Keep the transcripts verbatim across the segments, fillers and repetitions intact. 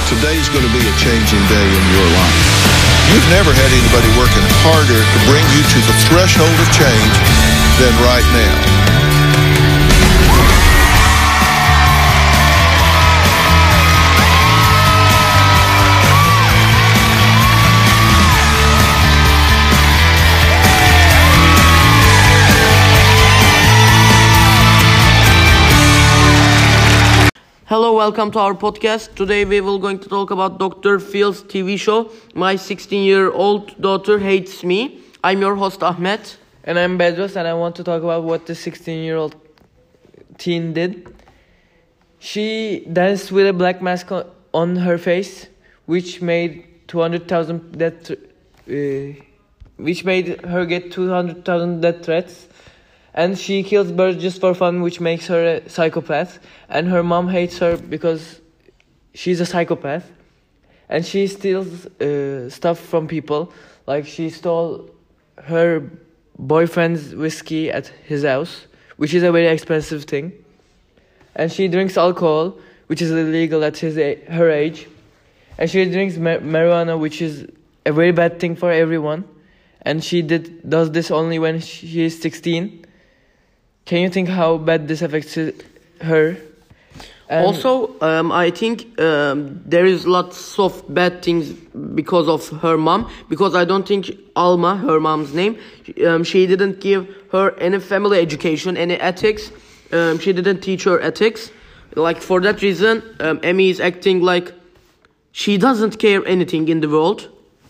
today's going to be a changing day in your life. You've never had anybody working harder to bring you to the threshold of change than right now. Hello, welcome to our podcast. Today we will going to talk about Doctor Phil's T V show, My sixteen-year-old Daughter Hates Me. I'm your host Ahmet. And I'm Bedros, and I want to talk about what the sixteen-year-old teen did. She danced with a black mask on her face, which made two hundred thousand death, uh, which made her get two hundred thousand death threats. And she kills birds just for fun, which makes her a psychopath. And her mom hates her because she's a psychopath. And she steals uh, stuff from people. Like she stole her boyfriend's whiskey at his house, which is a very expensive thing. And she drinks alcohol, which is illegal at his a- her age. And she drinks mar- marijuana, which is a very bad thing for everyone. And she did does this only when she is sixteen. Can you think how bad this affects her? And also, um, I think um, there is lots of bad things because of her mom. Because I don't think Alma, her mom's name, um, she didn't give her any family education, any ethics. Um, she didn't teach her ethics. Like for that reason, um, Emmy is acting like she doesn't care anything in the world.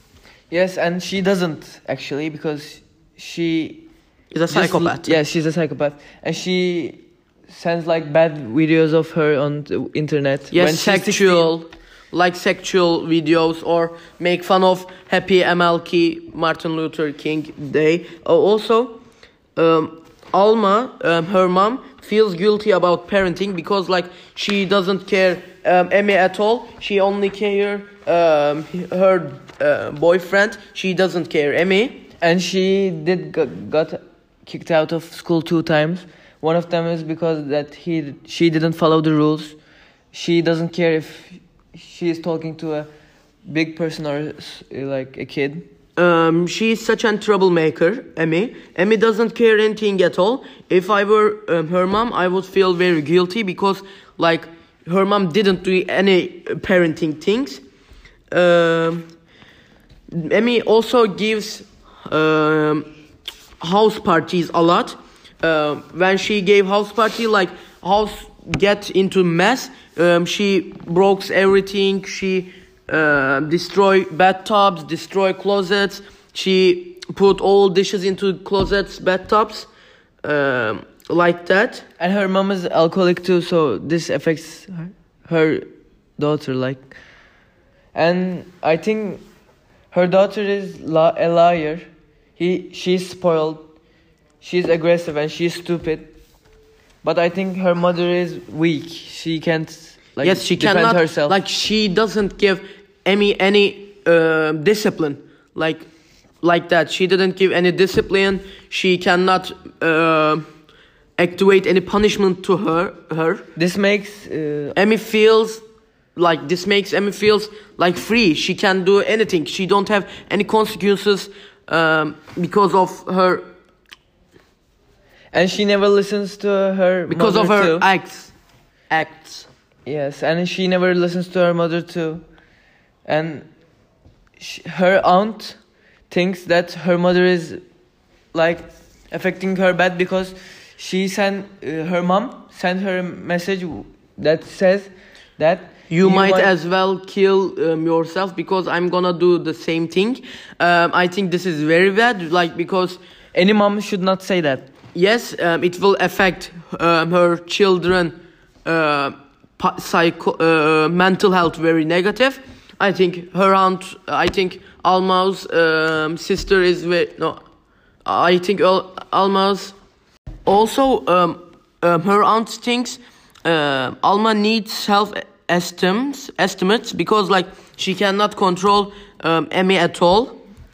Yes, and she doesn't actually, because she is a psychopath. Just, yeah, she's a psychopath, and she sends like bad videos of her on the internet. Yes, when sexual, like sexual videos, or make fun of Happy M L K, Martin Luther King Day. Uh, also, um, Alma, um, her mom, feels guilty about parenting because like she doesn't care um, Emmy at all. She only care um, her uh, boyfriend. She doesn't care Emmy. And she did got, got kicked out of school two times. One of them is because that he she didn't follow the rules. She doesn't care if she is talking to a big person or like a kid. Um, she is such a troublemaker, Emmy. Emmy doesn't care anything at all. If I were um, her mom, I would feel very guilty because like her mom didn't do any parenting things. Um, Emmy also gives um, house parties a lot. Uh, when she gave house party, like house get into mess, um, she broke everything. She uh, destroy bathtubs, destroy closets. She put all dishes into closets, bathtubs, um, like that. And her mom is alcoholic too, so this affects her, her daughter. Like, and I think her daughter is la- a liar. He she's spoiled. She's aggressive and she's stupid, but I think her mother is weak. She can't like yes, she defend cannot, herself. Like she doesn't give Emmy any uh, discipline, like like that. She didn't give any discipline. She cannot uh, activate any punishment to her. Her this makes uh, Emmy feels like this makes Emmy feels like free. She can do anything. She don't have any consequences um, because of her. And she never listens to her because mother of her too. acts acts Yes, and she never listens to her mother too. And she, her aunt thinks that her mother is like affecting her bad because she sent uh, her mom sent her a message that says that you, you might, might as well kill um, yourself because I'm gonna do the same thing. um, I think this is very bad, like because any mom should not say that. Yes, um, it will affect um, her children uh, psycho, uh, mental health very negative. I think her aunt, I think Alma's um, sister is very, no, I think Al- Alma's, also um, um, her aunt thinks uh, Alma needs self-estimates estimates because like she cannot control um, Emmy at all.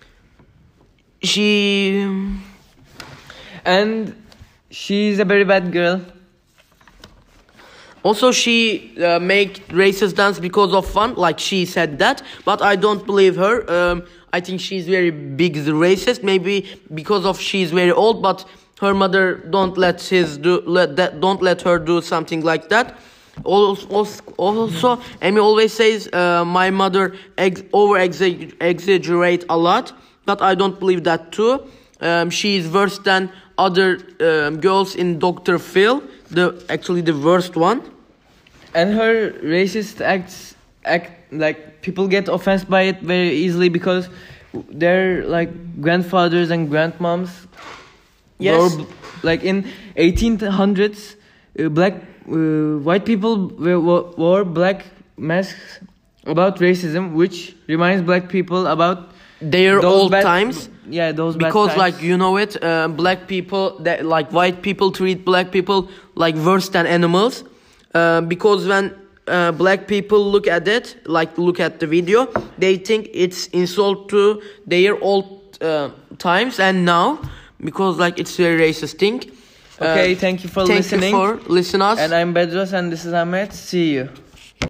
She... And she's a very bad girl. Also, she uh, make racist dance because of fun, like she said that. But I don't believe her. Um, I think she's very big racist. Maybe because of she's very old, but her mother don't let his do let that don't let her do something like that. Also, also, also Amy always says uh, my mother ex- over exaggerate a lot, but I don't believe that too. Um, she is worse than other um, girls in Doctor Phil, the actually the worst one. And her racist acts act like people get offended by it very easily because they're like grandfathers and grandmoms. Yes. Were, like in eighteen hundreds, uh, black uh, white people were, wore black masks about racism, which reminds black people about their those old bad, times. Yeah, those bad because times. like you know it, uh, black people that like white people treat black people like worse than animals. Uh, because when uh, black people look at it, like look at the video, they think it's insult to their old uh, times and now, because like it's very racist thing. Okay, uh, thank you for thank listening. Thank you for listening us. And I'm Bedros and this is Ahmet. See you.